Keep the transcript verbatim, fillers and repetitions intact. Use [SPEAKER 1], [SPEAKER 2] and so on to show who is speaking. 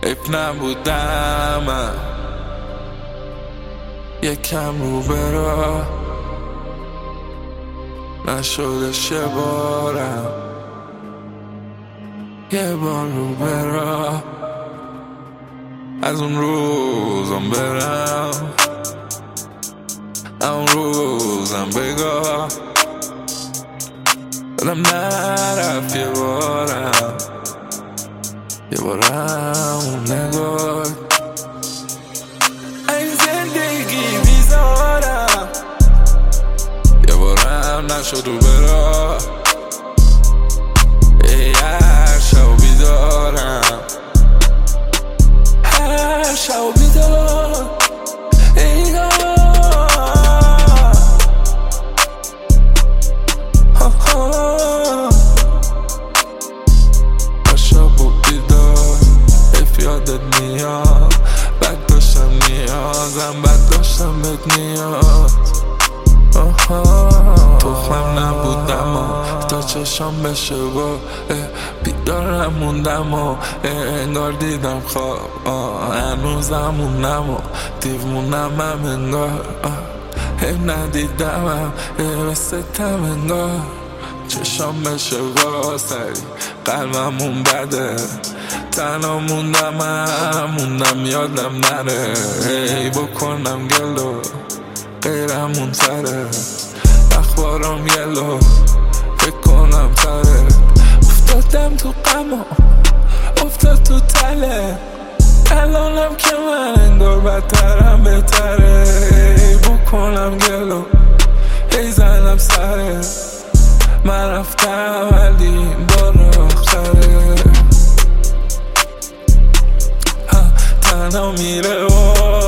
[SPEAKER 1] حیف نبودم من یکم رو برا نشدش یه بارم یه بار رو برا از اون روزم برم اون روزم بگاه دلم نرفت یه بارم یه بارم اون نگاه این زندگی بیزارم یه بارم نشد رو برا ای هر شب بیدارم هر شب بیدار ای یادت میاد بد داشتم نیازم بد داشتم بهت نیاز تخمم نبودم و تا چشام بشه و بیدارم موندم و انگار دیدم خواب هنوزم موندم و دیوونم هم انگار هم ندیدمم به ستم انگار چشام بشه و سری قلبمون بده تنها موندم هم موندم یادم نره ای بکنم گلو غیرمون تره اخبارم یلو فکر کنم تره افتادم تو قما افتاد تو تله الانم که من انگار بدترم بهتره ای بکنم گلو ای زنم سره من رفتم ولی این بار آخره تنها میره و